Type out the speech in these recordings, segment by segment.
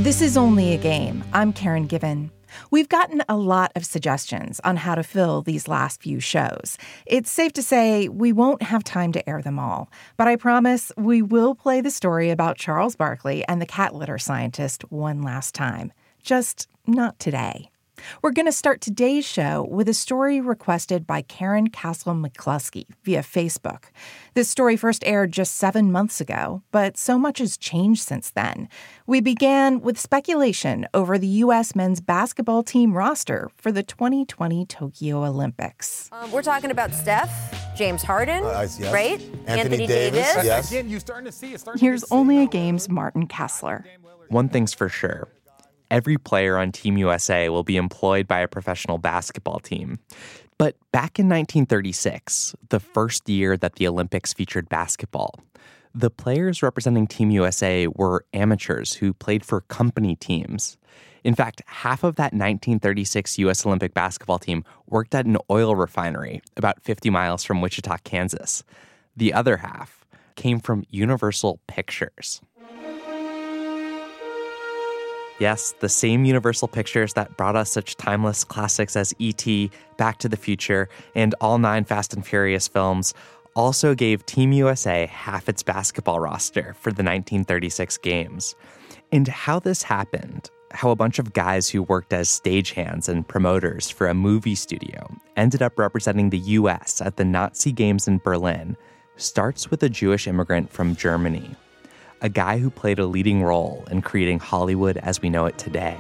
This is Only a Game. I'm Karen Given. We've gotten a lot of suggestions on how to fill these last few shows. It's safe to say we won't have time to air them all, but I promise we will play the story about Charles Barkley and the cat litter scientist one last time. Just not today. We're going to start today's show with a story requested by Karen Castle-McCluskey via Facebook. This story first aired just 7 months ago, but so much has changed since then. We began with speculation over the U.S. men's basketball team roster for the 2020 Tokyo Olympics. We're talking about Steph, James Harden, yes. right? Anthony Davis. Yes. Again, you're starting to see it. Here's Only a Game's Martin Kessler. One thing's for sure. Every player on Team USA will be employed by a professional basketball team. But back in 1936, the first year that the Olympics featured basketball, the players representing Team USA were amateurs who played for company teams. In fact, half of that 1936 U.S. Olympic basketball team worked at an oil refinery about 50 miles from Wichita, Kansas. The other half came from Universal Pictures. Yes, the same Universal Pictures that brought us such timeless classics as E.T., Back to the Future, and all 9 Fast and Furious films also gave Team USA half its basketball roster for the 1936 games. And how this happened, how a bunch of guys who worked as stagehands and promoters for a movie studio ended up representing the U.S. at the Nazi Games in Berlin, starts with a Jewish immigrant from Germany. A guy who played a leading role in creating Hollywood as we know it today.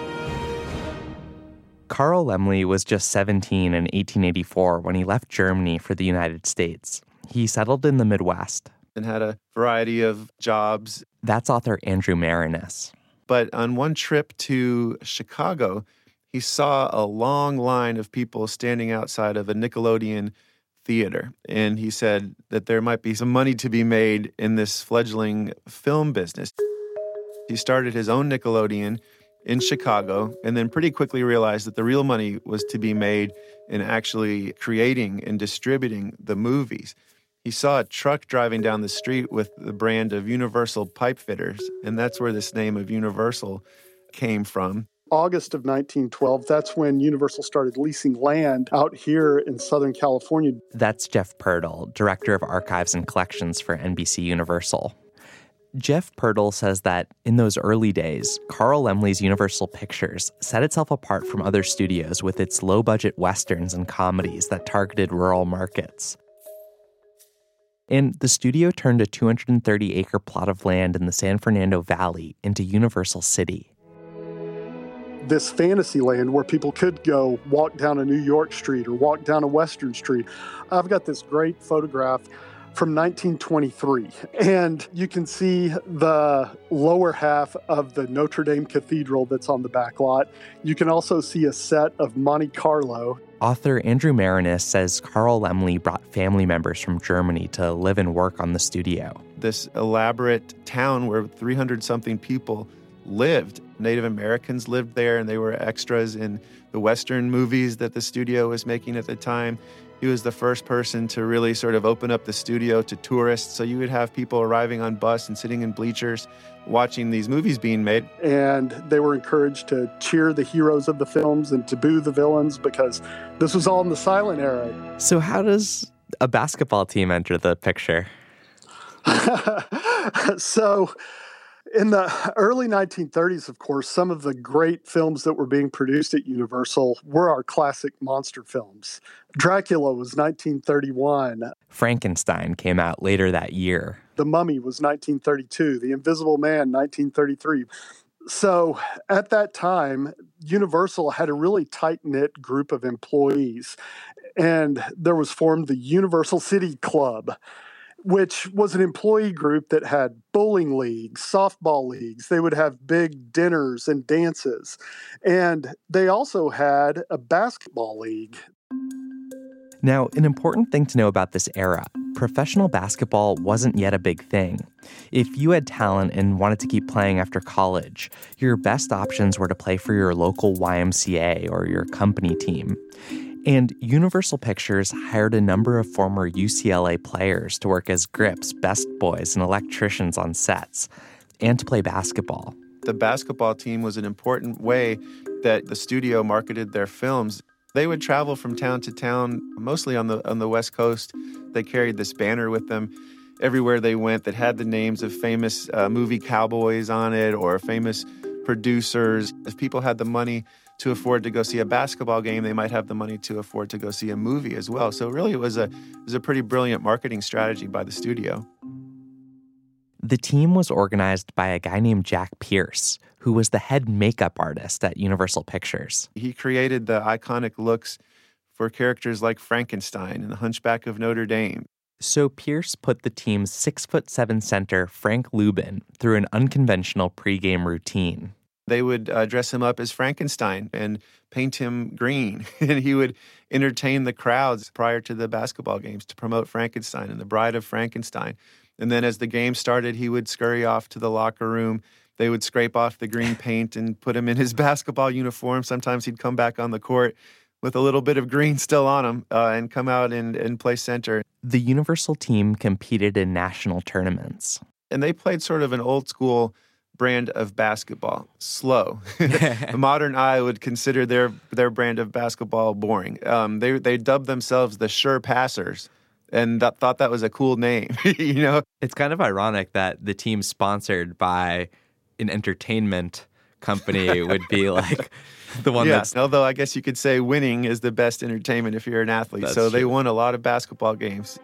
Carl Laemmle was just 17 in 1884 when he left Germany for the United States. He settled in the Midwest. And had a variety of jobs. That's author Andrew Marinis. But on one trip to Chicago, he saw a long line of people standing outside of a Nickelodeon theater. And he said that there might be some money to be made in this fledgling film business. He started his own Nickelodeon in Chicago and then pretty quickly realized that the real money was to be made in actually creating and distributing the movies. He saw a truck driving down the street with the brand of Universal Pipe Fitters, and that's where this name of Universal came from. August of 1912, that's when Universal started leasing land out here in Southern California. That's Jeff Purtle, Director of Archives and Collections for NBC Universal. Jeff Purtle says that in those early days, Carl Laemmle's Universal Pictures set itself apart from other studios with its low-budget westerns and comedies that targeted rural markets. And the studio turned a 230-acre plot of land in the San Fernando Valley into Universal City. This fantasy land where people could go walk down a New York street or walk down a Western street. I've got this great photograph from 1923, and you can see the lower half of the Notre Dame Cathedral that's on the back lot. You can also see a set of Monte Carlo. Author Andrew Marinis says Carl Laemmle brought family members from Germany to live and work on the studio. This elaborate town where 300-something people lived. Native Americans lived there, and they were extras in the Western movies that the studio was making at the time. He was the first person to really sort of open up the studio to tourists. So you would have people arriving on bus and sitting in bleachers watching these movies being made. And they were encouraged to cheer the heroes of the films and to boo the villains because this was all in the silent era. So how does a basketball team enter the picture? So in the early 1930s, of course, some of the great films that were being produced at Universal were our classic monster films. Dracula was 1931. Frankenstein came out later that year. The Mummy was 1932. The Invisible Man, 1933. So at that time, Universal had a really tight-knit group of employees, and there was formed the Universal City Club, which was an employee group that had bowling leagues, softball leagues. They would have big dinners and dances. And they also had a basketball league. Now, an important thing to know about this era, professional basketball wasn't yet a big thing. If you had talent and wanted to keep playing after college, your best options were to play for your local YMCA or your company team. And Universal Pictures hired a number of former UCLA players to work as grips, best boys, and electricians on sets, and to play basketball. the basketball team was an important way that the studio marketed their films. They would travel from town to town, mostly on the West Coast. They carried this banner with them everywhere they went that had the names of famous movie cowboys on it or famous producers. If people had the money to afford to go see a basketball game, they might have the money to afford to go see a movie as well. So really it was a pretty brilliant marketing strategy by the studio. The team was organized by a guy named Jack Pierce, who was the head makeup artist at Universal Pictures. He created the iconic looks for characters like Frankenstein and the Hunchback of Notre Dame. So Pierce put the team's 6'7" center, Frank Lubin, through an unconventional pregame routine. They would dress him up as Frankenstein and paint him green. And he would entertain the crowds prior to the basketball games to promote Frankenstein and the Bride of Frankenstein. And then as the game started, he would scurry off to the locker room. They would scrape off the green paint and put him in his basketball uniform. Sometimes he'd come back on the court with a little bit of green still on him and come out and play center. The Universal team competed in national tournaments. And they played sort of an old school brand of basketball, slow. A modern eye would consider their brand of basketball boring. They dubbed themselves the Sure Passers and thought that was a cool name, you know? It's kind of ironic that the team sponsored by an entertainment company would be like the one that's... although I guess you could say winning is the best entertainment if you're an athlete. That's so true. They won a lot of basketball games.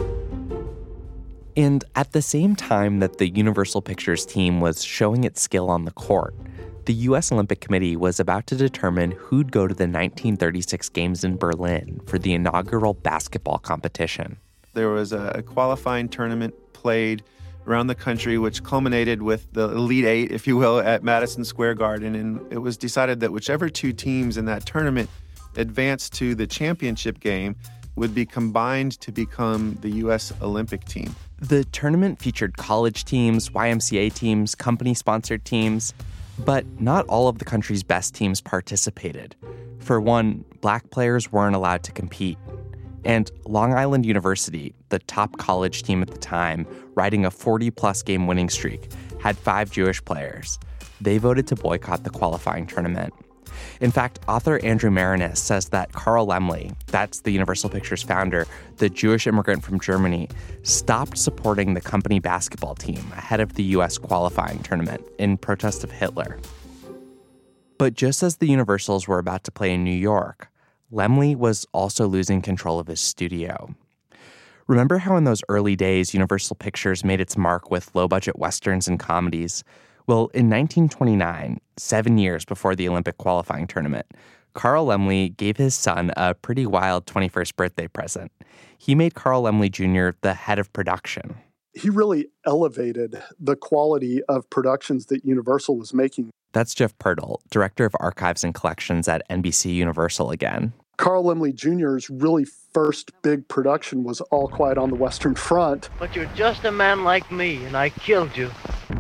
And at the same time that the Universal Pictures team was showing its skill on the court, the U.S. Olympic Committee was about to determine who'd go to the 1936 Games in Berlin for the inaugural basketball competition. There was a qualifying tournament played around the country, which culminated with the Elite Eight, if you will, at Madison Square Garden. And it was decided that whichever two teams in that tournament advanced to the championship game would be combined to become the U.S. Olympic team. The tournament featured college teams, YMCA teams, company-sponsored teams, but not all of the country's best teams participated. For one, black players weren't allowed to compete. And Long Island University, the top college team at the time, riding a 40-plus game winning streak, had 5 Jewish players. They voted to boycott the qualifying tournament. In fact, author Andrew Marinis says that Carl Laemmle, that's the Universal Pictures founder, the Jewish immigrant from Germany, stopped supporting the company basketball team ahead of the U.S. qualifying tournament in protest of Hitler. But just as the Universals were about to play in New York, Laemmle was also losing control of his studio. Remember how in those early days Universal Pictures made its mark with low-budget westerns and comedies? Well, in 1929, 7 years before the Olympic qualifying tournament, Carl Laemmle gave his son a pretty wild 21st birthday present. He made Carl Laemmle Jr. the head of production. He really elevated the quality of productions that Universal was making. That's Jeff Pirtle, director of archives and collections at NBC Universal again. Carl Laemmle Jr.'s really first big production was All Quiet on the Western Front. But you're just a man like me, and I killed you.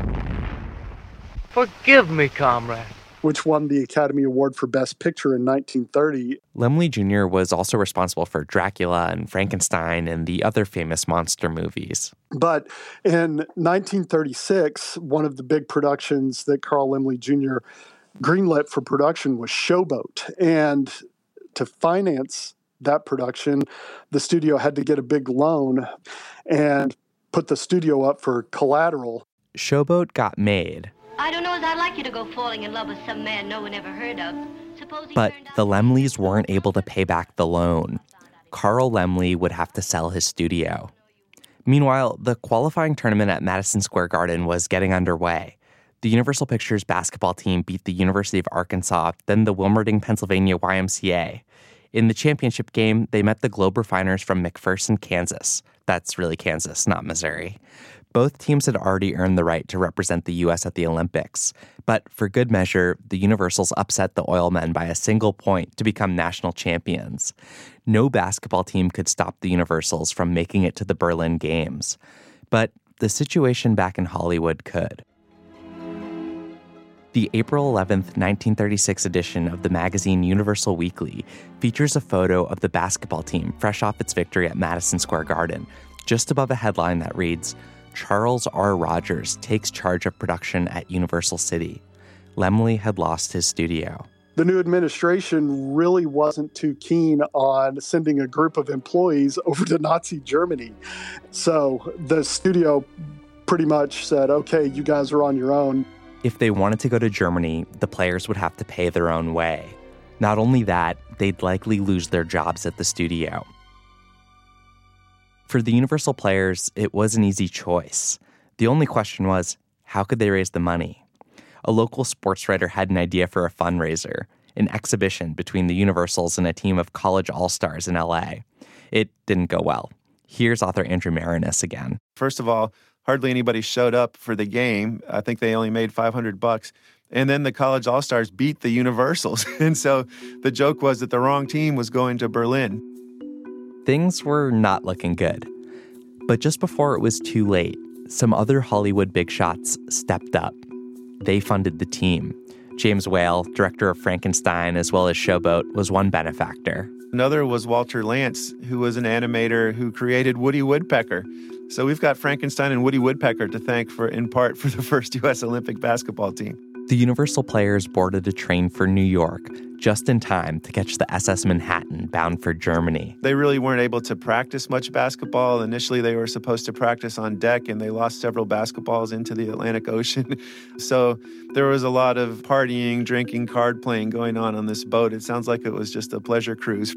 Forgive me, comrade. Which won the Academy Award for Best Picture in 1930. Laemmle Jr. was also responsible for Dracula and Frankenstein and the other famous monster movies. But in 1936, one of the big productions that Carl Laemmle Jr. greenlit for production was Showboat. And to finance that production, the studio had to get a big loan and put the studio up for collateral. Showboat got made. I don't know as I'd like you to go falling in love with some man no one ever heard of. But the Laemmles weren't able to pay back the loan. Carl Laemmle would have to sell his studio. Meanwhile, the qualifying tournament at Madison Square Garden was getting underway. The Universal Pictures basketball team beat the University of Arkansas, then the Wilmerding, Pennsylvania YMCA. In the championship game, they met the Globe Refiners from McPherson, Kansas. That's really Kansas, not Missouri. Both teams had already earned the right to represent the U.S. at the Olympics. But for good measure, the Universals upset the Oilmen by a single point to become national champions. No basketball team could stop the Universals from making it to the Berlin Games. But the situation back in Hollywood could. The April 11th, 1936 edition of the magazine Universal Weekly features a photo of the basketball team fresh off its victory at Madison Square Garden, just above a headline that reads, Charles R. Rogers takes charge of production at Universal City. Laemmle had lost his studio. The new administration really wasn't too keen on sending a group of employees over to Nazi Germany. So the studio pretty much said, okay, you guys are on your own. If they wanted to go to Germany, the players would have to pay their own way. Not only that, they'd likely lose their jobs at the studio. For the Universal players, it was an easy choice. The only question was, how could they raise the money? A local sports writer had an idea for a fundraiser, an exhibition between the Universals and a team of college all-stars in LA. It didn't go well. Here's author Andrew Marinis again. First of all, hardly anybody showed up for the game. I think they only made $500. And then the college all-stars beat the Universals. And so the joke was that the wrong team was going to Berlin. Things were not looking good. But just before it was too late, some other Hollywood big shots stepped up. They funded the team. James Whale, director of Frankenstein as well as Showboat, was one benefactor. Another was Walter Lantz, who was an animator who created Woody Woodpecker. So we've got Frankenstein and Woody Woodpecker to thank in part for the first U.S. Olympic basketball team. The Universal players boarded a train for New York just in time to catch the SS Manhattan bound for Germany. They really weren't able to practice much basketball. Initially, they were supposed to practice on deck, and they lost several basketballs into the Atlantic Ocean. So there was a lot of partying, drinking, card playing going on this boat. It sounds like it was just a pleasure cruise.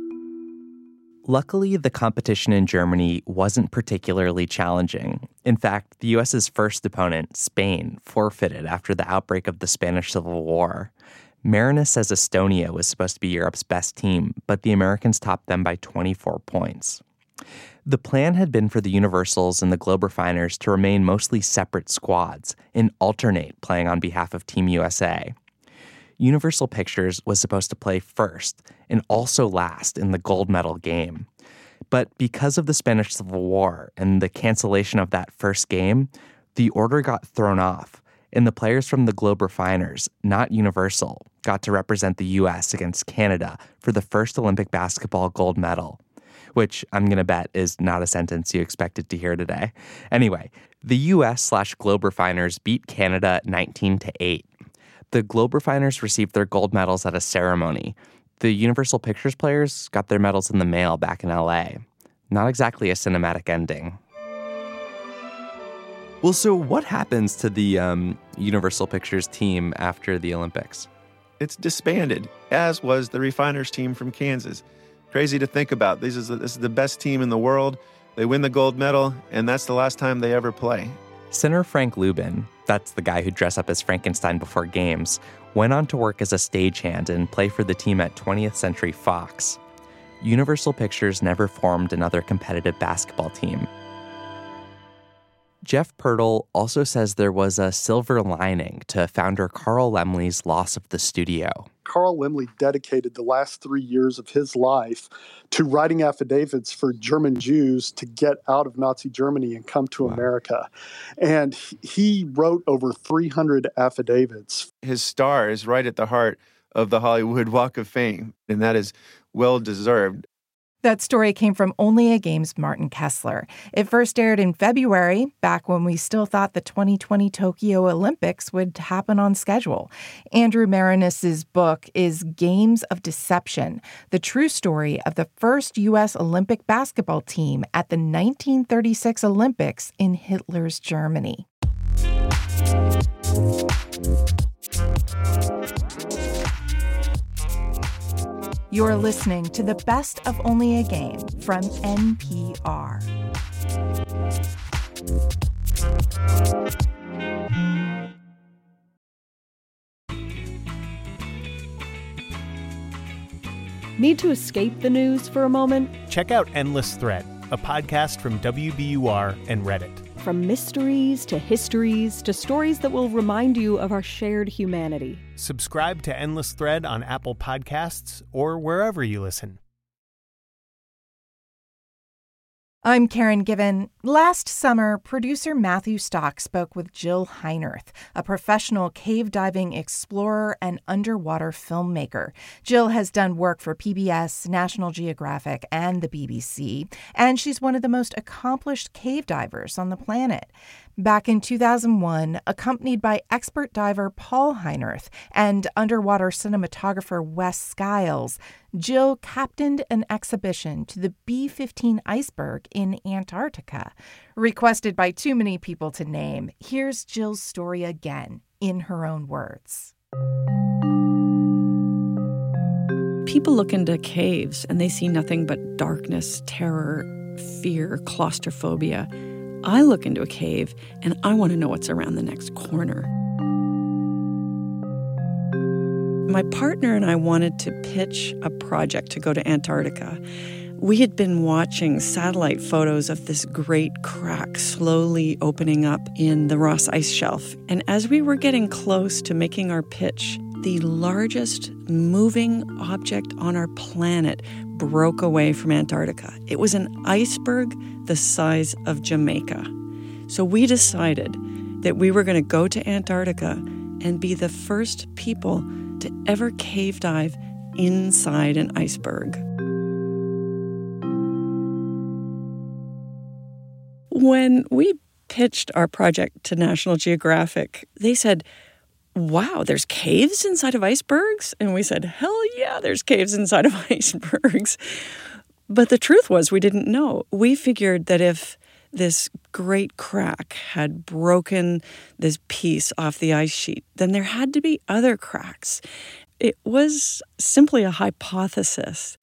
Luckily, the competition in Germany wasn't particularly challenging. In fact, the U.S.'s first opponent, Spain, forfeited after the outbreak of the Spanish Civil War. Marinis says Estonia was supposed to be Europe's best team, but the Americans topped them by 24 points. The plan had been for the Universals and the Globe Refiners to remain mostly separate squads and alternate playing on behalf of Team USA. Universal Pictures was supposed to play first and also last in the gold medal game. But because of the Spanish Civil War and the cancellation of that first game, the order got thrown off, and the players from the Globe Refiners, not Universal, got to represent the U.S. against Canada for the first Olympic basketball gold medal, which I'm going to bet is not a sentence you expected to hear today. Anyway, the U.S./Globe Refiners beat Canada 19-8. The Globe Refiners received their gold medals at a ceremony. The Universal Pictures players got their medals in the mail back in L.A. Not exactly a cinematic ending. Well, so what happens to the Universal Pictures team after the Olympics? It's disbanded, as was the Refiners team from Kansas. Crazy to think about. This is the best team in the world. They win the gold medal, and that's the last time they ever play. Senator Frank Lubin, that's the guy who dressed up as Frankenstein before games, went on to work as a stagehand and play for the team at 20th Century Fox. Universal Pictures never formed another competitive basketball team. Jeff Pirtle also says there was a silver lining to founder Carl Laemmle's loss of the studio. Carl Laemmle dedicated the last 3 years of his life to writing affidavits for German Jews to get out of Nazi Germany and come to America. And he wrote over 300 affidavits. His star is right at the heart of the Hollywood Walk of Fame, and that is well-deserved. That story came from Only a Game's Martin Kessler. It first aired in February, back when we still thought the 2020 Tokyo Olympics would happen on schedule. Andrew Marinis' book is Games of Deception, the true story of the first U.S. Olympic basketball team at the 1936 Olympics in Hitler's Germany. You're listening to the best of Only a Game from NPR. Need to escape the news for a moment? Check out Endless Thread, a podcast from WBUR and Reddit. From mysteries to histories to stories that will remind you of our shared humanity. Subscribe to Endless Thread on Apple Podcasts or wherever you listen. I'm Karen Given. Last summer, producer Matthew Stock spoke with Jill Heinerth, a professional cave diving explorer and underwater filmmaker. Jill has done work for PBS, National Geographic, and the BBC, and she's one of the most accomplished cave divers on the planet. Back in 2001, accompanied by expert diver Paul Heinerth and underwater cinematographer Wes Skiles, Jill captained an exhibition to the B-15 iceberg in Antarctica. Requested by too many people to name, here's Jill's story again, in her own words. People look into caves and they see nothing but darkness, terror, fear, claustrophobia. I look into a cave and I want to know what's around the next corner. My partner and I wanted to pitch a project to go to Antarctica. We had been watching satellite photos of this great crack slowly opening up in the Ross Ice Shelf. And as we were getting close to making our pitch, the largest moving object on our planet broke away from Antarctica. It was an iceberg the size of Jamaica. So we decided that we were going to go to Antarctica and be the first people to ever cave dive inside an iceberg. When we pitched our project to National Geographic, they said, "Wow, there's caves inside of icebergs?" And we said, "Hell yeah, there's caves inside of icebergs." But the truth was we didn't know. We figured that if this great crack had broken this piece off the ice sheet, then there had to be other cracks. It was simply a hypothesis.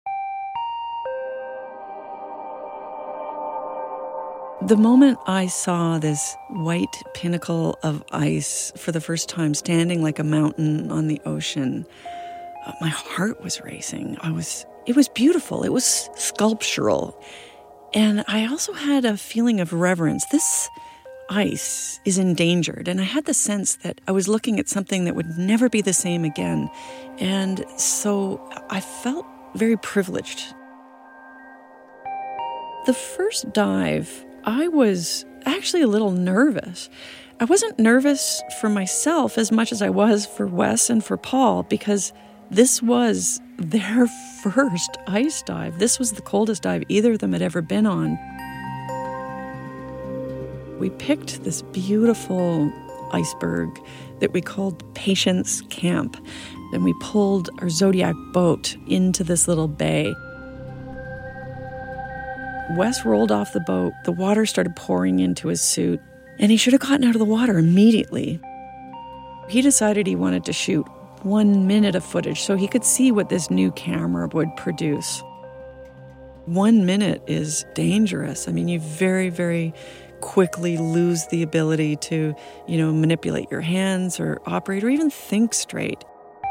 The moment I saw this white pinnacle of ice for the first time standing like a mountain on the ocean, my heart was racing. It was beautiful. It was sculptural. And I also had a feeling of reverence. This ice is endangered, and I had the sense that I was looking at something that would never be the same again. And so I felt very privileged. The first dive, I was actually a little nervous. I wasn't nervous for myself as much as I was for Wes and for Paul, because this was their first ice dive. This was the coldest dive either of them had ever been on. We picked this beautiful iceberg that we called Patience Camp, and we pulled our Zodiac boat into this little bay. Wes rolled off the boat, the water started pouring into his suit, and he should have gotten out of the water immediately. He decided he wanted to shoot 1 minute of footage so he could see what this new camera would produce. 1 minute is dangerous. I mean, you very, very quickly lose the ability to, manipulate your hands or operate or even think straight.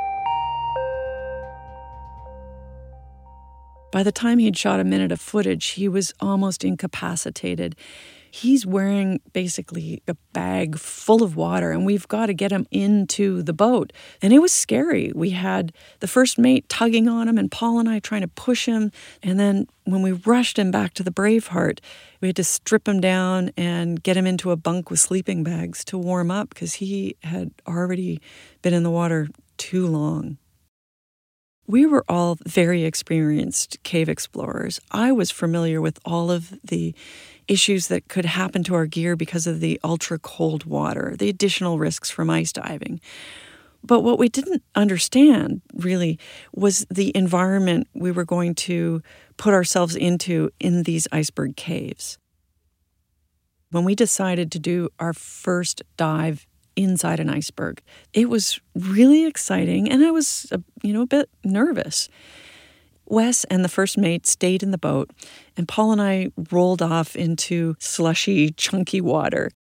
By the time he'd shot 1 minute of footage, he was almost incapacitated. He's wearing basically a bag full of water, and we've got to get him into the boat. And it was scary. We had the first mate tugging on him, and Paul and I trying to push him. And then when we rushed him back to the Braveheart, we had to strip him down and get him into a bunk with sleeping bags to warm up because he had already been in the water too long. We were all very experienced cave explorers. I was familiar with all of the issues that could happen to our gear because of the ultra-cold water, the additional risks from ice diving. But what we didn't understand, really, was the environment we were going to put ourselves into in these iceberg caves. When we decided to do our first dive inside an iceberg, it was really exciting, and I was, a bit nervous. Wes and the first mate stayed in the boat, and Paul and I rolled off into slushy, chunky water.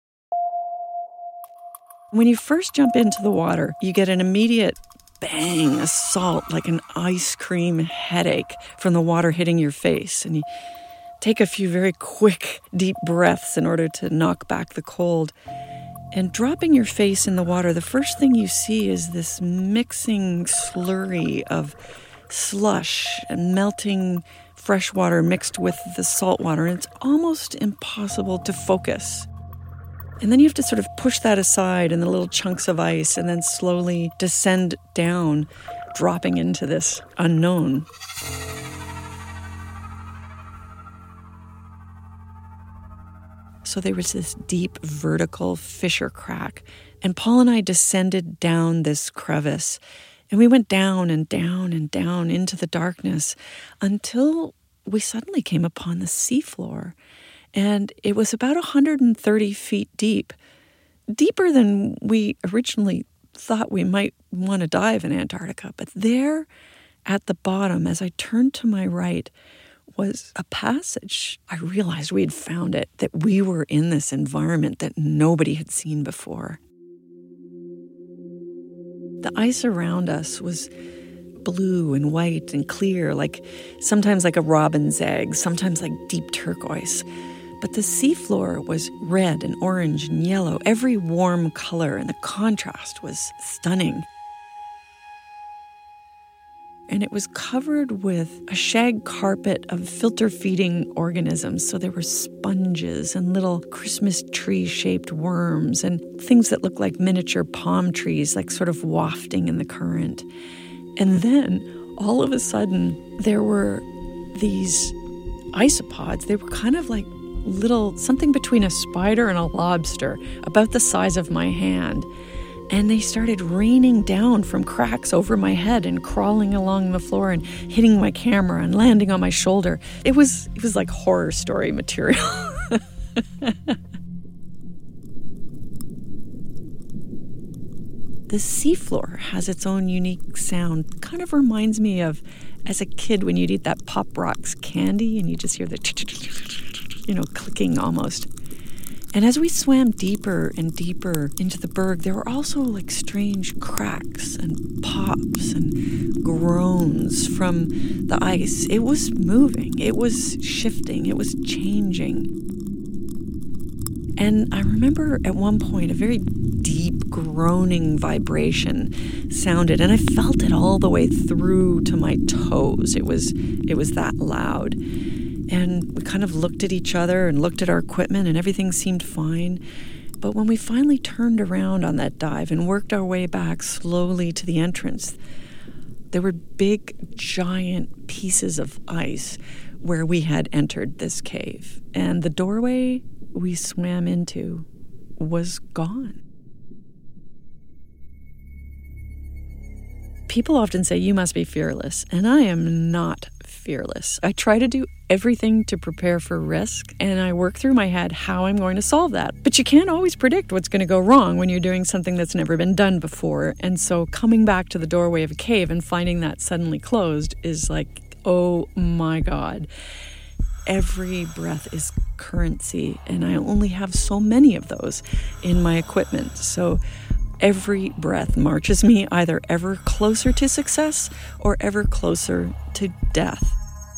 When you first jump into the water, you get an immediate bang, assault, like an ice cream headache from the water hitting your face, and you take a few very quick, deep breaths in order to knock back the cold. And dropping your face in the water, the first thing you see is this mixing slurry of slush and melting fresh water mixed with the salt water, and it's almost impossible to focus. And then you have to sort of push that aside in the little chunks of ice and then slowly descend down, dropping into this unknown. So there was this deep vertical fissure crack. And Paul and I descended down this crevice. And we went down and down and down into the darkness until we suddenly came upon the seafloor. And it was about 130 feet deep, deeper than we originally thought we might want to dive in Antarctica. But there at the bottom, as I turned to my right, was a passage. I realized we had found it, that we were in this environment that nobody had seen before. The ice around us was blue and white and clear, sometimes like a robin's egg, sometimes like deep turquoise. But the seafloor was red and orange and yellow, every warm color, and the contrast was stunning. And it was covered with a shag carpet of filter-feeding organisms. So there were sponges and little Christmas tree-shaped worms and things that looked like miniature palm trees, like sort of wafting in the current. And then, all of a sudden, there were these isopods. They were kind of like something between a spider and a lobster, about the size of my hand. And they started raining down from cracks over my head and crawling along the floor and hitting my camera and landing on my shoulder. It was like horror story material. The seafloor has its own unique sound. Kind of reminds me of, as a kid, when you'd eat that Pop Rocks candy and you just hear the clicking almost. And as we swam deeper and deeper into the berg, there were also strange cracks and pops and groans from the ice. It was moving, it was shifting, it was changing. And I remember at one point a very deep groaning vibration sounded, and I felt it all the way through to my toes. It was that loud. And we kind of looked at each other and looked at our equipment, and everything seemed fine. But when we finally turned around on that dive and worked our way back slowly to the entrance, there were big, giant pieces of ice where we had entered this cave. And the doorway we swam into was gone. People often say, you must be fearless, and I am not fearless. I try to do everything to prepare for risk, and I work through my head how I'm going to solve that. But you can't always predict what's going to go wrong when you're doing something that's never been done before. And so coming back to the doorway of a cave and finding that suddenly closed is like, oh my God. Every breath is currency, and I only have so many of those in my equipment. So every breath marches me either ever closer to success or ever closer to death.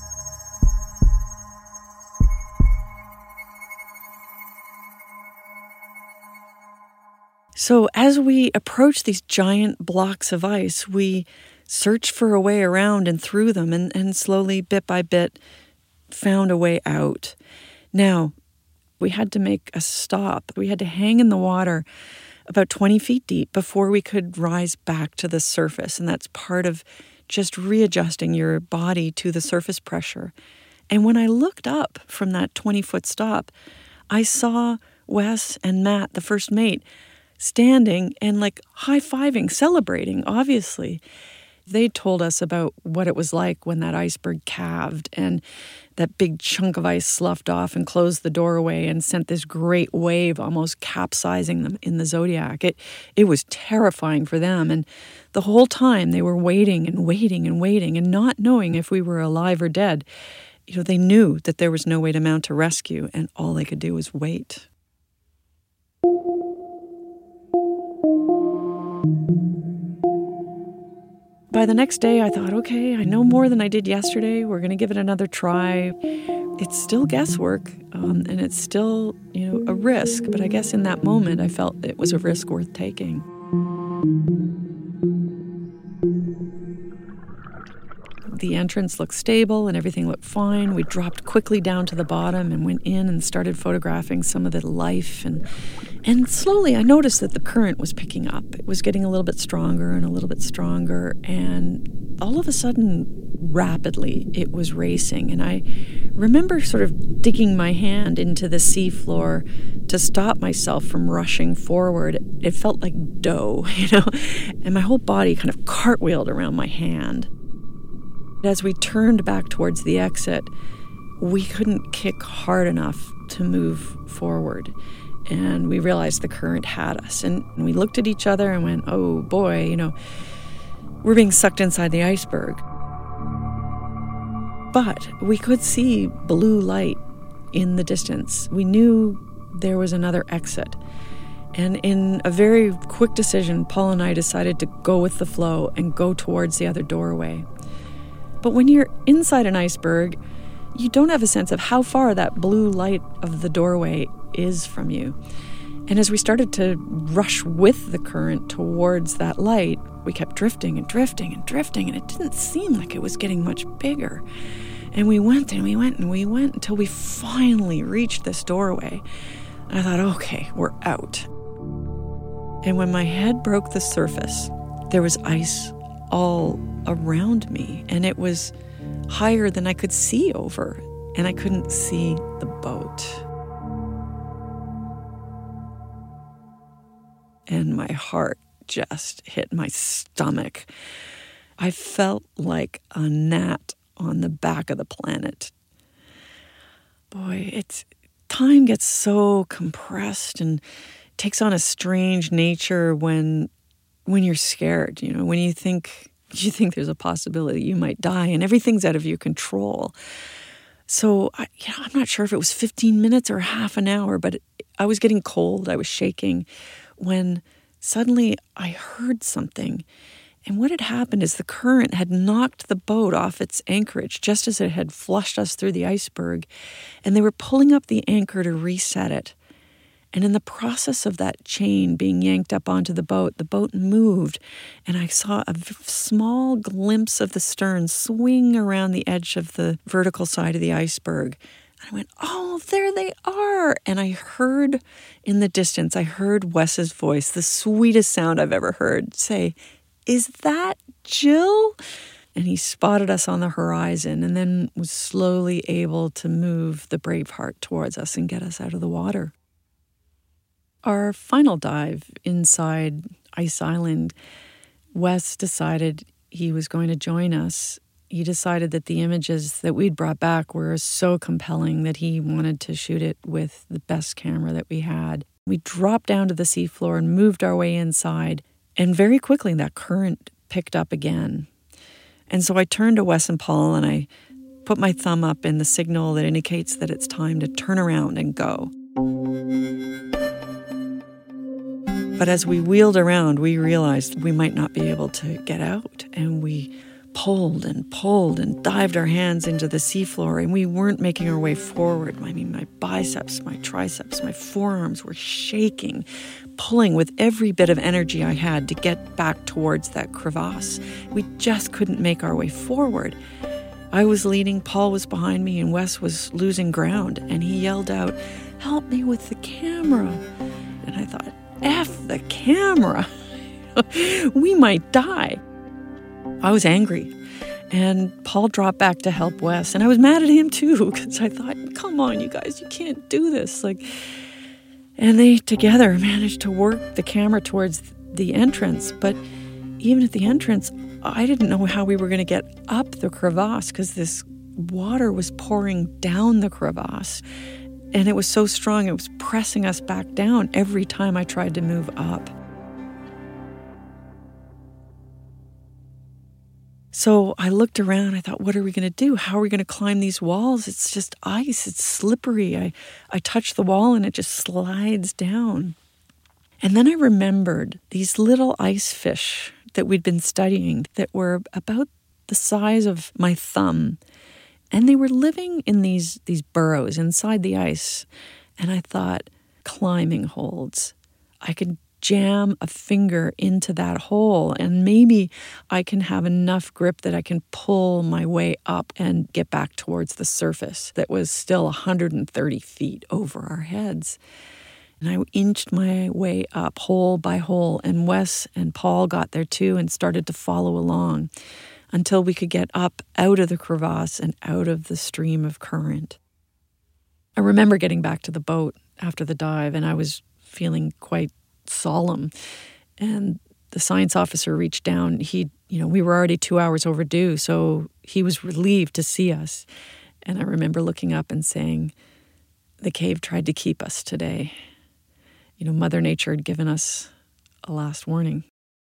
So as we approach these giant blocks of ice, we searched for a way around and through them, and slowly, bit by bit, found a way out. Now, we had to make a stop. We had to hang in the water about 20 feet deep before we could rise back to the surface. And that's part of just readjusting your body to the surface pressure. And when I looked up from that 20-foot stop, I saw Wes and Matt, the first mate, standing and high-fiving, celebrating, obviously. They told us about what it was like when that iceberg calved and that big chunk of ice sloughed off and closed the doorway and sent this great wave almost capsizing them in the Zodiac. It was terrifying for them. And the whole time they were waiting and waiting and waiting and not knowing if we were alive or dead. They knew that there was no way to mount a rescue, and all they could do was wait. By the next day, I thought, okay, I know more than I did yesterday. We're going to give it another try. It's still guesswork, and it's still, a risk. But I guess in that moment, I felt it was a risk worth taking. The entrance looked stable and everything looked fine. We dropped quickly down to the bottom and went in and started photographing some of the life. And slowly I noticed that the current was picking up. It was getting a little bit stronger and a little bit stronger. And all of a sudden, rapidly, it was racing. And I remember sort of digging my hand into the seafloor to stop myself from rushing forward. It felt like dough, and my whole body kind of cartwheeled around my hand. As we turned back towards the exit, we couldn't kick hard enough to move forward. And we realized the current had us. And we looked at each other and went, oh boy, we're being sucked inside the iceberg. But we could see blue light in the distance. We knew there was another exit. And in a very quick decision, Paul and I decided to go with the flow and go towards the other doorway. But when you're inside an iceberg, you don't have a sense of how far that blue light of the doorway is from you. And as we started to rush with the current towards that light, we kept drifting and drifting and drifting, and it didn't seem like it was getting much bigger. And we went and we went and we went until we finally reached this doorway. And I thought, okay, we're out. And when my head broke the surface, there was ice all around me, and it was higher than I could see over, and I couldn't see the boat. And my heart just hit my stomach. I felt like a gnat on the back of the planet. Boy, time gets so compressed and takes on a strange nature when you're scared, when you think there's a possibility you might die and everything's out of your control. So, I'm not sure if it was 15 minutes or half an hour, but I was getting cold, I was shaking, when suddenly I heard something. And what had happened is the current had knocked the boat off its anchorage just as it had flushed us through the iceberg, and they were pulling up the anchor to reset it. And in the process of that chain being yanked up onto the boat moved, and I saw a small glimpse of the stern swing around the edge of the vertical side of the iceberg. And I went, oh, there they are. And I heard in the distance, Wes's voice, the sweetest sound I've ever heard, say, "Is that Jill?" And he spotted us on the horizon and then was slowly able to move the Braveheart towards us and get us out of the water. Our final dive inside Ice Island, Wes decided he was going to join us. He decided that the images that we'd brought back were so compelling that he wanted to shoot it with the best camera that we had. We dropped down to the seafloor and moved our way inside, and very quickly that current picked up again. And so I turned to Wes and Paul and I put my thumb up in the signal that indicates that it's time to turn around and go. But as we wheeled around, we realized we might not be able to get out, and we pulled and dived our hands into the seafloor, and we weren't making our way forward. I mean, my biceps, my triceps, my forearms were shaking, pulling with every bit of energy I had to get back towards that crevasse. We just couldn't make our way forward. I was leading, Paul was behind me, and Wes was losing ground, and he yelled out, "Help me with the camera." And I thought, F the camera. We might die. I was angry. And Paul dropped back to help Wes. And I was mad at him too, because I thought, come on, you guys, you can't do this. And they together managed to work the camera towards the entrance. But even at the entrance, I didn't know how we were going to get up the crevasse because this water was pouring down the crevasse. And it was so strong, it was pressing us back down every time I tried to move up. So I looked around, I thought, what are we going to do? How are we going to climb these walls? It's just ice, it's slippery. I touch the wall and it just slides down. And then I remembered these little ice fish that we'd been studying that were about the size of my thumb. And they were living in these burrows inside the ice. And I thought, climbing holds. I could jam a finger into that hole, and maybe I can have enough grip that I can pull my way up and get back towards the surface that was still 130 feet over our heads. And I inched my way up hole by hole, and Wes and Paul got there too and started to follow along until we could get up out of the crevasse and out of the stream of current. I remember getting back to the boat after the dive, and I was feeling quite solemn. And the science officer reached down. We were already 2 hours overdue, so he was relieved to see us. And I remember looking up and saying, "The cave tried to keep us today." Mother Nature had given us a last warning.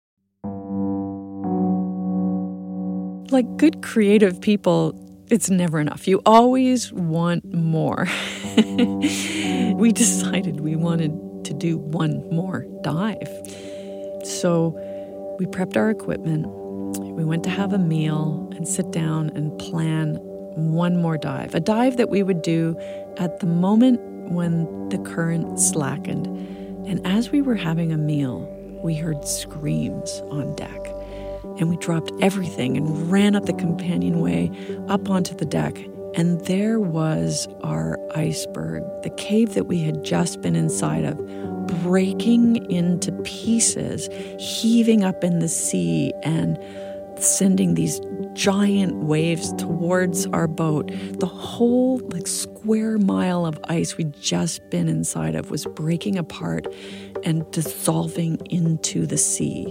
Like good creative people, it's never enough. You always want more. We decided we wanted to do one more dive. So we prepped our equipment. We went to have a meal and sit down and plan one more dive. A dive that we would do at the moment when the current slackened. And as we were having a meal, we heard screams on deck. And we dropped everything and ran up the companionway up onto the deck. And there was our iceberg, the cave that we had just been inside of, breaking into pieces, heaving up in the sea and sending these giant waves towards our boat. The whole square mile of ice we'd just been inside of was breaking apart and dissolving into the sea.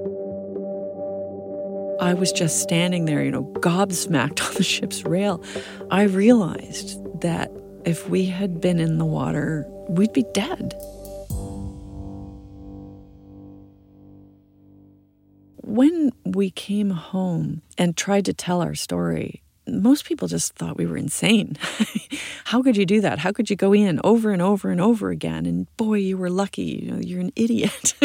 I was just standing there, gobsmacked on the ship's rail. I realized that if we had been in the water, we'd be dead. When we came home and tried to tell our story, most people just thought we were insane. How could you do that? How could you go in over and over and over again? And boy, you were lucky. You're an idiot.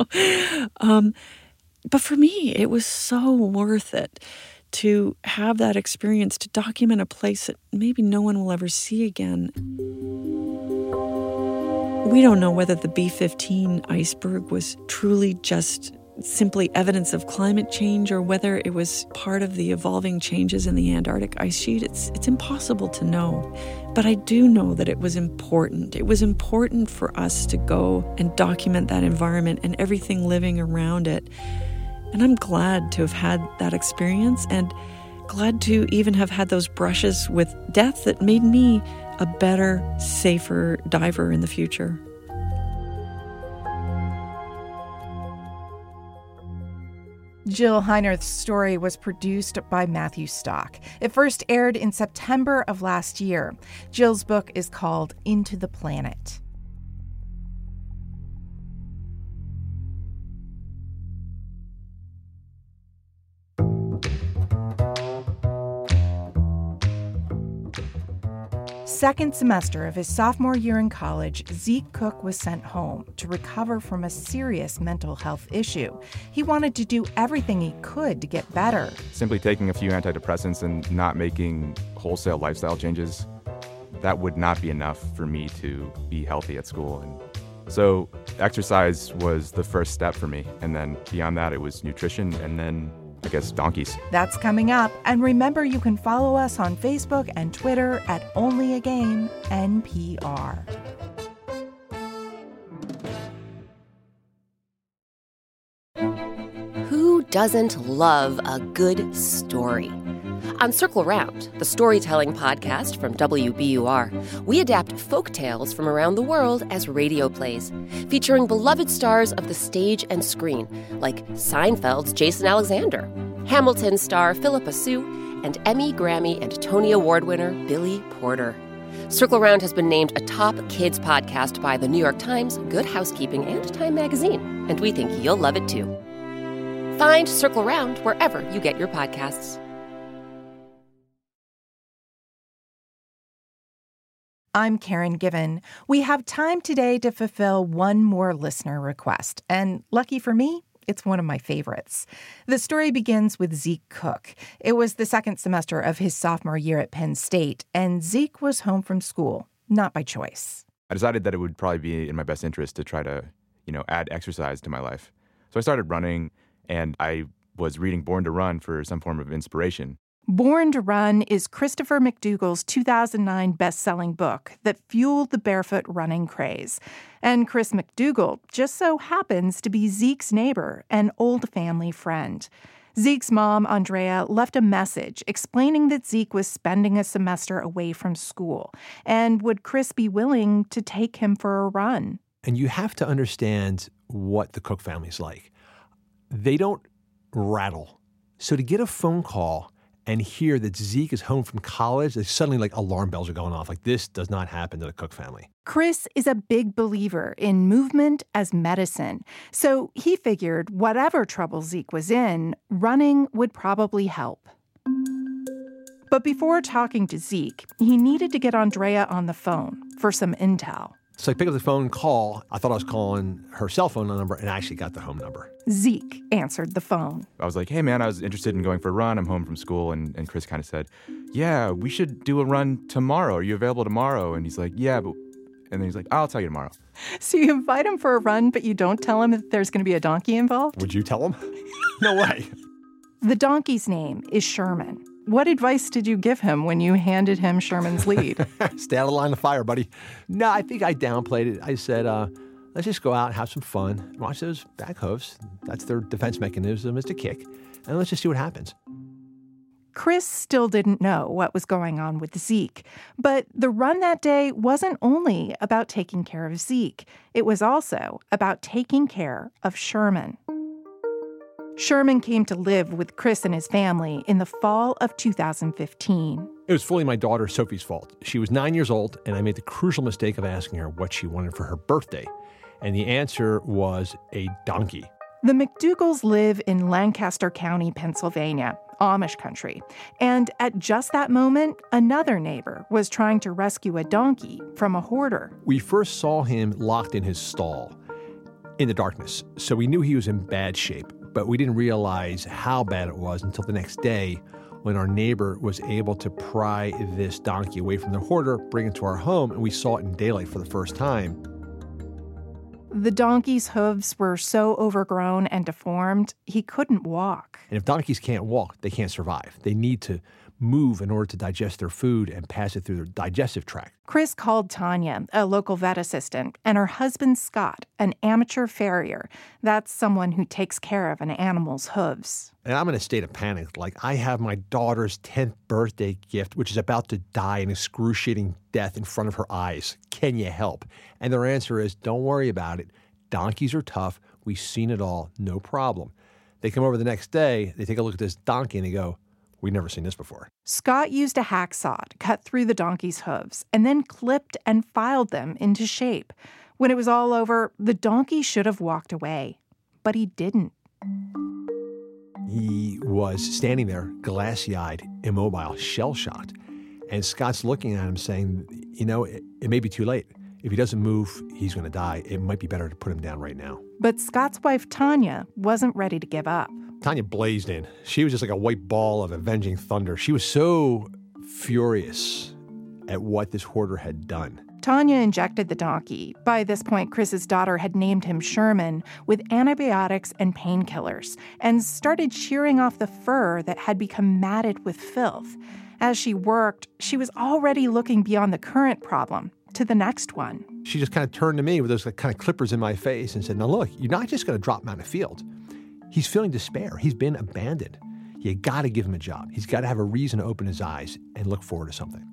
But for me, it was so worth it to have that experience, to document a place that maybe no one will ever see again. We don't know whether the B-15 iceberg was truly just simply evidence of climate change or whether it was part of the evolving changes in the Antarctic ice sheet. It's impossible to know. But I do know that it was important. It was important for us to go and document that environment and everything living around it. And I'm glad to have had that experience and glad to even have had those brushes with death that made me a better, safer diver in the future. Jill Heinerth's story was produced by Matthew Stock. It first aired in September of last year. Jill's book is called Into the Planet. Second semester of his sophomore year in college, Zeke Cook was sent home to recover from a serious mental health issue. He wanted to do everything he could to get better. Simply taking a few antidepressants and not making wholesale lifestyle changes, that would not be enough for me to be healthy at school. And so exercise was the first step for me. And then beyond that, it was nutrition and then I guess donkeys. That's coming up. And remember, you can follow us on Facebook and Twitter at Only a Game NPR. Who doesn't love a good story? On Circle Round, the storytelling podcast from WBUR, we adapt folk tales from around the world as radio plays, featuring beloved stars of the stage and screen, like Seinfeld's Jason Alexander, Hamilton star Philippa Sue, and Emmy, Grammy, and Tony Award winner Billy Porter. Circle Round has been named a top kids podcast by The New York Times, Good Housekeeping, and Time Magazine, and we think you'll love it too. Find Circle Round wherever you get your podcasts. I'm Karen Given. We have time today to fulfill one more listener request, and lucky for me, it's one of my favorites. The story begins with Zeke Cook. It was the second semester of his sophomore year at Penn State, and Zeke was home from school, not by choice. I decided that it would probably be in my best interest to try to add exercise to my life. So I started running, and I was reading Born to Run for some form of inspiration. Born to Run is Christopher McDougall's 2009 best-selling book that fueled the barefoot running craze. And Chris McDougall just so happens to be Zeke's neighbor, an old family friend. Zeke's mom, Andrea, left a message explaining that Zeke was spending a semester away from school, and would Chris be willing to take him for a run? And you have to understand what the Cook family's like. They don't rattle. So to get a phone call and hear that Zeke is home from college, it's suddenly like alarm bells are going off. Like, this does not happen to the Cook family. Chris is a big believer in movement as medicine. So he figured whatever trouble Zeke was in, running would probably help. But before talking to Zeke, he needed to get Andrea on the phone for some intel. So I picked up the phone and call. I thought I was calling her cell phone number, and I actually got the home number. Zeke answered the phone. I was like, hey, man, I was interested in going for a run. I'm home from school. And Chris kind of said, yeah, we should do a run tomorrow. Are you available tomorrow? And he's like, yeah, but... And then he's like, I'll tell you tomorrow. So you invite him for a run, but you don't tell him that there's going to be a donkey involved? Would you tell him? No way. The donkey's name is Sherman. What advice did you give him when you handed him Sherman's lead? Stay out of the line of fire, buddy. No, I think I downplayed it. I said, let's just go out and have some fun. Watch those back hooves. That's their defense mechanism, is to kick. And let's just see what happens. Chris still didn't know what was going on with Zeke. But the run that day wasn't only about taking care of Zeke. It was also about taking care of Sherman. Sherman came to live with Chris and his family in the fall of 2015. It was fully my daughter Sophie's fault. She was 9 years old, and I made the crucial mistake of asking her what she wanted for her birthday. And the answer was a donkey. The McDougalls live in Lancaster County, Pennsylvania, Amish country. And at just that moment, another neighbor was trying to rescue a donkey from a hoarder. We first saw him locked in his stall in the darkness, so we knew he was in bad shape. But we didn't realize how bad it was until the next day when our neighbor was able to pry this donkey away from the hoarder, bring it to our home, and we saw it in daylight for the first time. The donkey's hooves were so overgrown and deformed, he couldn't walk. And if donkeys can't walk, they can't survive. They need to move in order to digest their food and pass it through their digestive tract. Chris called Tanya, a local vet assistant, and her husband Scott, an amateur farrier. That's someone who takes care of an animal's hooves. And I'm in a state of panic. Like, I have my daughter's 10th birthday gift, which is about to die an excruciating death in front of her eyes. Can you help? And their answer is, don't worry about it. Donkeys are tough. We've seen it all. No problem. They come over the next day, they take a look at this donkey, and they go, we've never seen this before. Scott used a hacksaw to cut through the donkey's hooves and then clipped and filed them into shape. When it was all over, the donkey should have walked away, but he didn't. He was standing there, glassy-eyed, immobile, shell-shocked. And Scott's looking at him saying, it may be too late. If he doesn't move, he's going to die. It might be better to put him down right now. But Scott's wife, Tanya, wasn't ready to give up. Tanya blazed in. She was just like a white ball of avenging thunder. She was so furious at what this hoarder had done. Tanya injected the donkey. By this point, Chris's daughter had named him Sherman with antibiotics and painkillers and started shearing off the fur that had become matted with filth. As she worked, she was already looking beyond the current problem to the next one. She just kind of turned to me with those kind of clippers in my face and said, now look, you're not just going to drop him out in the field. He's feeling despair. He's been abandoned. You got to give him a job. He's got to have a reason to open his eyes and look forward to something.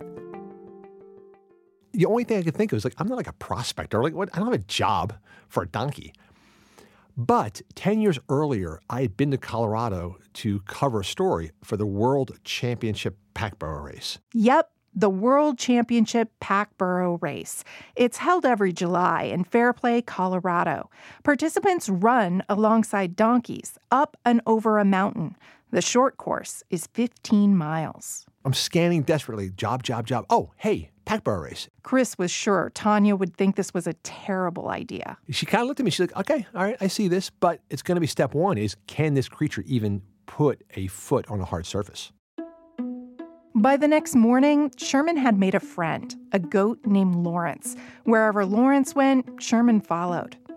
The only thing I could think of is I'm not like a prospector. I don't have a job for a donkey. But 10 years earlier, I had been to Colorado to cover a story for the World Championship Pack Burro Race. Yep. The World Championship Pack Burro Race. It's held every July in Fairplay, Colorado. Participants run alongside donkeys up and over a mountain. The short course is 15 miles. I'm scanning desperately. Job. Oh, hey, Pack Burro Race. Chris was sure Tanya would think this was a terrible idea. She kind of looked at me. She's like, okay, all right, I see this, but it's going to be step one is, can this creature even put a foot on a hard surface? By the next morning, Sherman had made a friend, a goat named Lawrence. Wherever Lawrence went, Sherman followed.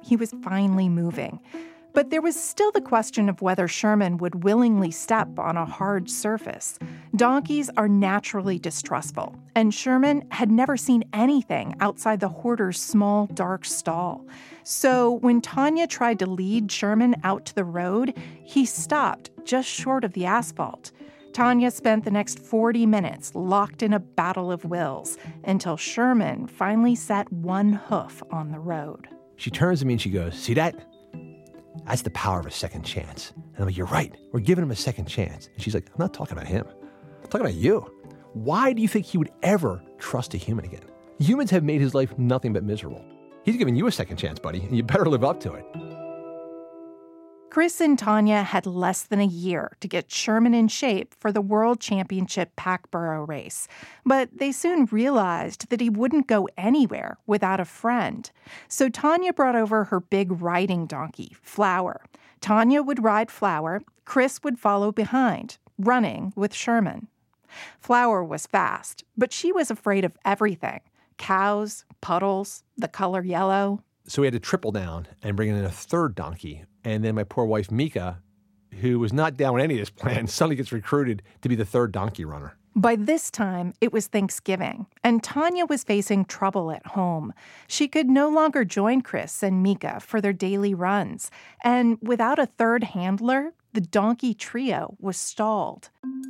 he was finally moving. But there was still the question of whether Sherman would willingly step on a hard surface. Donkeys are naturally distrustful, and Sherman had never seen anything outside the hoarder's small, dark stall. So when Tanya tried to lead Sherman out to the road, he stopped just short of the asphalt. Tanya spent the next 40 minutes locked in a battle of wills until Sherman finally set one hoof on the road. She turns to me and she goes, "See that? That's the power of a second chance." And I'm like, "You're right. We're giving him a second chance." And she's like, "I'm not talking about him. I'm talking about you. Why do you think he would ever trust a human again? Humans have made his life nothing but miserable. He's giving you a second chance, buddy, and you better live up to it." Chris and Tanya had less than a year to get Sherman in shape for the World Championship pack burro race, but they soon realized that he wouldn't go anywhere without a friend. So Tanya brought over her big riding donkey, Flower. Tanya would ride Flower, Chris would follow behind, running with Sherman. Flower was fast, but she was afraid of everything: cows, puddles, the color yellow. So we had to triple down and bring in a third donkey. And then my poor wife, Mika, who was not down with any of this plan, suddenly gets recruited to be the third donkey runner. By this time, it was Thanksgiving, and Tanya was facing trouble at home. She could no longer join Chris and Mika for their daily runs. And without a third handler, the donkey trio was stalled.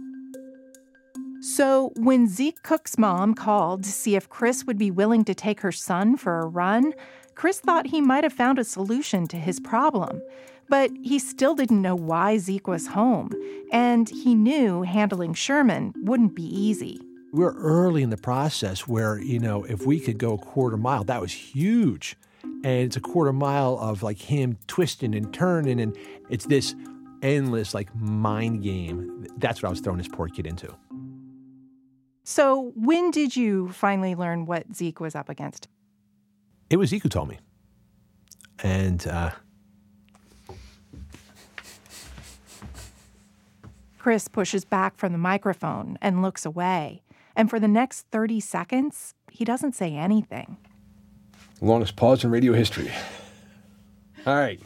So when Zeke Cook's mom called to see if Chris would be willing to take her son for a run, Chris thought he might have found a solution to his problem. But he still didn't know why Zeke was home, and he knew handling Sherman wouldn't be easy. We're early in the process where, if we could go a quarter mile, that was huge. And it's a quarter mile of like him twisting and turning, and it's this endless like mind game. That's what I was throwing this poor kid into. So when did you finally learn what Zeke was up against? It was Zeke who told me. And Chris pushes back from the microphone and looks away. And for the next 30 seconds, he doesn't say anything. Longest pause in radio history. All right.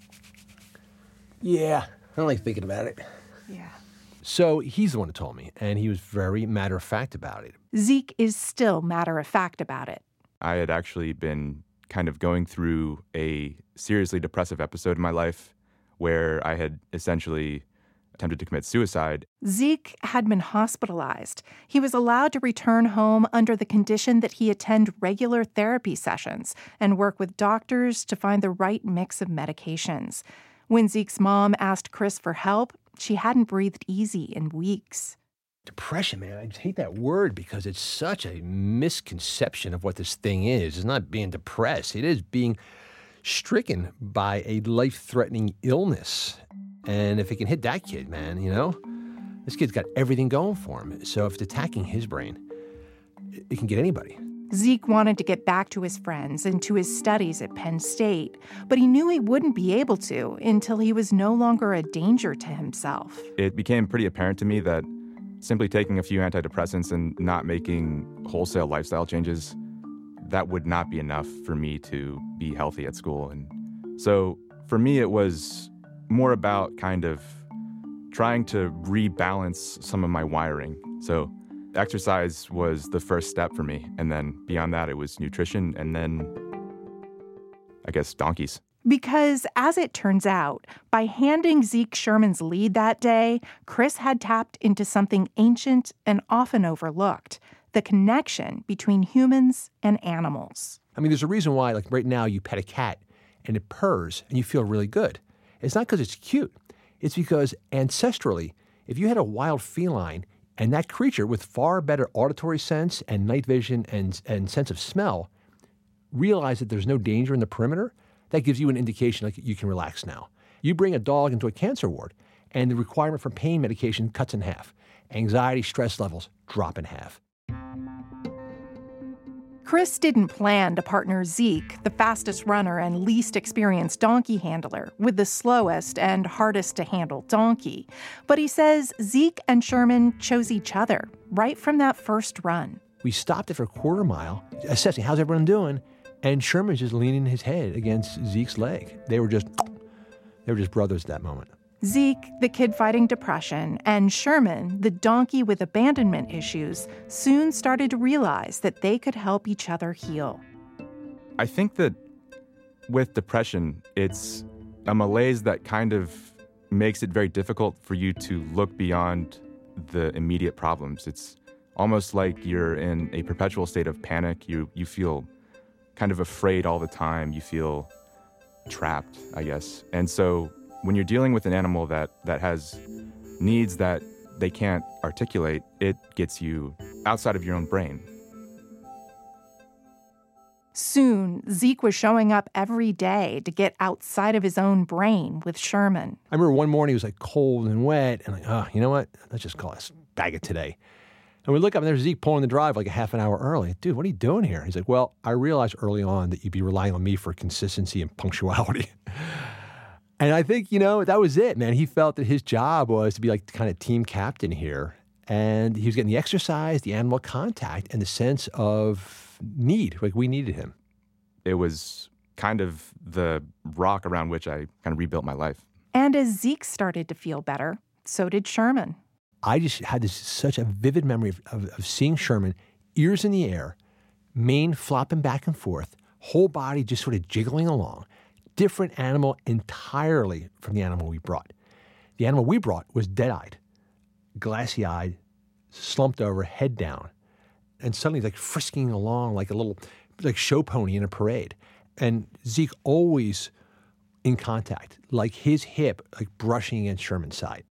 Yeah, I don't like thinking about it. Yeah. So he's the one who told me, and he was very matter-of-fact about it. Zeke is still matter-of-fact about it. I had actually been kind of going through a seriously depressive episode in my life where I had essentially attempted to commit suicide. Zeke had been hospitalized. He was allowed to return home under the condition that he attend regular therapy sessions and work with doctors to find the right mix of medications. When Zeke's mom asked Chris for help, she hadn't breathed easy in weeks. Depression, man, I just hate that word because it's such a misconception of what this thing is. It's not being depressed. It is being stricken by a life-threatening illness. And if it can hit that kid, man, this kid's got everything going for him. So if it's attacking his brain, it can get anybody. Zeke wanted to get back to his friends and to his studies at Penn State, but he knew he wouldn't be able to until he was no longer a danger to himself. It became pretty apparent to me that simply taking a few antidepressants and not making wholesale lifestyle changes, that would not be enough for me to be healthy at school. And so for me, it was more about kind of trying to rebalance some of my wiring. So exercise was the first step for me. And then beyond that, it was nutrition and then, I guess, donkeys. Because, as it turns out, by handing Zeke Sherman's lead that day, Chris had tapped into something ancient and often overlooked: the connection between humans and animals. I mean, there's a reason why, like right now, you pet a cat and it purrs and you feel really good. It's not because it's cute. It's because ancestrally, if you had a wild feline and that creature with far better auditory sense and night vision and sense of smell realized that there's no danger in the perimeter, that gives you an indication like you can relax now. You bring a dog into a cancer ward and the requirement for pain medication cuts in half. Anxiety, stress levels drop in half. Chris didn't plan to partner Zeke, the fastest runner and least experienced donkey handler, with the slowest and hardest to handle donkey. But he says Zeke and Sherman chose each other right from that first run. We stopped it for a quarter mile, assessing how's everyone doing, And Sherman's just leaning his head against Zeke's leg. They were just brothers at that moment. Zeke, the kid fighting depression, and Sherman, the donkey with abandonment issues, soon started to realize that they could help each other heal. I think that with depression, it's a malaise that kind of makes it very difficult for you to look beyond the immediate problems. It's almost like you're in a perpetual state of panic. You feel kind of afraid all the time. You feel trapped, I guess. And so when you're dealing with an animal that has needs that they can't articulate, it gets you outside of your own brain. Soon, Zeke was showing up every day to get outside of his own brain with Sherman. I remember one morning it was like cold and wet, and you know what? Let's just call it bag it today. And we look up and there's Zeke pulling the drive like a half an hour early. Dude, what are you doing here? He's like, well, I realized early on that you'd be relying on me for consistency and punctuality. And I think, that was it, man. He felt that his job was to be like the kind of team captain here. And he was getting the exercise, the animal contact, and the sense of need. Like, we needed him. It was kind of the rock around which I kind of rebuilt my life. And as Zeke started to feel better, so did Sherman. I just had such a vivid memory of seeing Sherman, ears in the air, mane flopping back and forth, whole body just sort of jiggling along. Different animal entirely from the animal we brought. The animal we brought was dead-eyed, glassy-eyed, slumped over, head down, and suddenly like frisking along like a little show pony in a parade. And Zeke always in contact, like his hip like brushing against Sherman's side.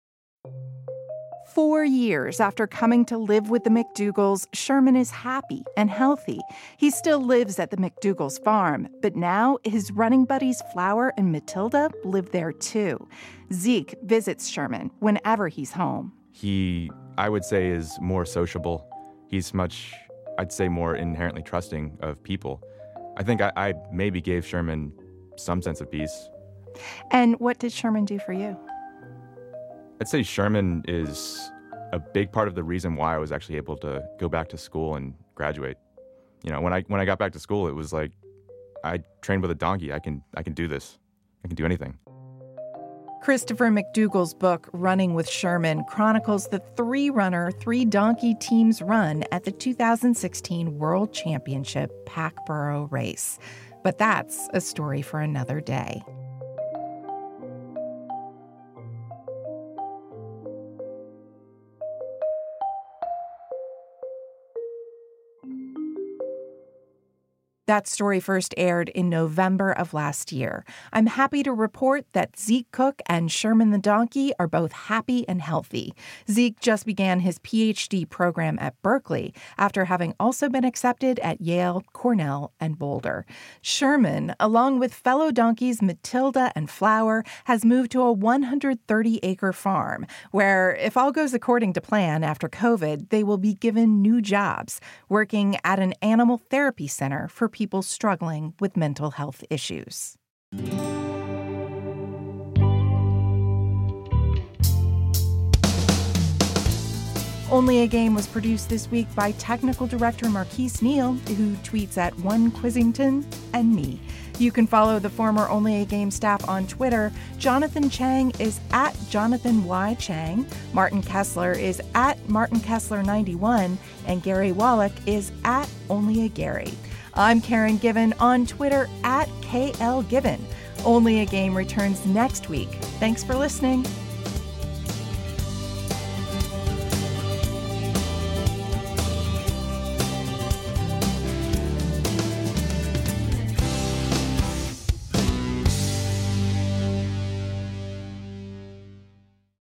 4 years after coming to live with the McDougals, Sherman is happy and healthy. He still lives at the McDougals farm, but now his running buddies Flower and Matilda live there too. Zeke visits Sherman whenever he's home. He, I would say, is more sociable. He's much, I'd say, more inherently trusting of people. I think I maybe gave Sherman some sense of peace. And what did Sherman do for you? I'd say Sherman is a big part of the reason why I was actually able to go back to school and graduate. When I got back to school, it was like I trained with a donkey. I can do this. I can do anything. Christopher McDougall's book, Running with Sherman, chronicles the three-runner, three-donkey team's run at the 2016 World Championship Packborough race. But that's a story for another day. That story first aired in November of last year. I'm happy to report that Zeke Cook and Sherman the donkey are both happy and healthy. Zeke just began his PhD program at Berkeley after having also been accepted at Yale, Cornell, and Boulder. Sherman, along with fellow donkeys Matilda and Flower, has moved to a 130-acre farm where, if all goes according to plan after COVID, they will be given new jobs, working at an animal therapy center for people struggling with mental health issues. Only a Game was produced this week by technical director Marquise Neal, who tweets at @OneQuisington, and me. You can follow the former Only a Game staff on Twitter. Jonathan Chang is at Jonathan Y. Chang. Martin Kessler is at Martin Kessler91. And Gary Wallach is at Only a Gary. I'm Karen Given on Twitter at KL Given. Only a Game returns next week. Thanks for listening.